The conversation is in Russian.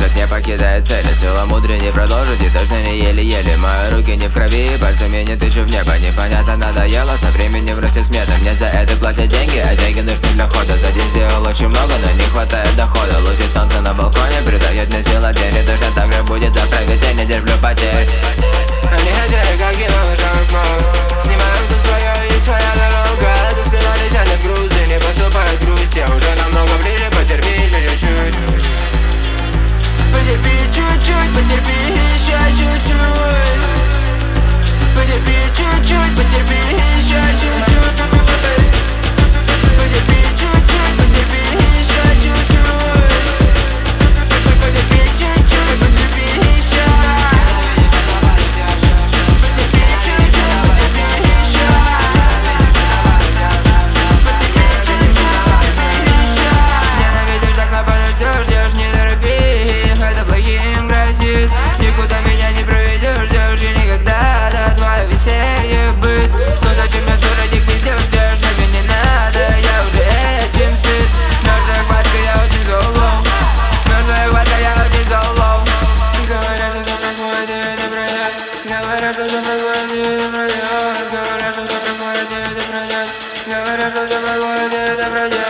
взгляд не покидает цели. Целомудрие продолжить и точно не еле-еле. Мои руки не в крови, пальцами не тычу в небо. Непонятно надоело, со временем растет смета. Мне за это платят деньги, а деньги нужны для хода. За день сделал очень много, но не хватает дохода. Лучи солнца на балконе придает мне сил от день. И точно так же будет завтра, ведь я не терплю потерь. Они хотели, как кино на шаг. Снимаем тут свое и своя дорога. За спиной летят грузы, не поступает грусть. Я уже намного ближе, потерпи еще чуть-чуть. Потерпи чуть-чуть, потерпи еще чуть-чуть. Потерпи чуть-чуть, потерпи еще чуть-чуть. Потерпи чуть-чуть, потерпи еще чуть-чуть. Потерпи чуть-чуть, потерпи еще. Потерпи чуть-чуть, потерпи еще. Потерпи чуть-чуть, потерпи еще. Ненавидишь, так нападешь, ждешь, не торопись. Это плохим грозит. Никуда меня не проведешь, ждешь и никогда. Да, твое веселье быт. Но зачем я дура, не пиздешь, мне не надо, я уже этим сыт. Мертвая хватка, я очень золом. Мертвая хватка, я очень золом. Говорят, что все проходит, и это пройдет. Говорят, что все проходит, и это пройдет. Говорят, что все проходит, и это пройдет. Говорят, что все проходит, и это пройдет.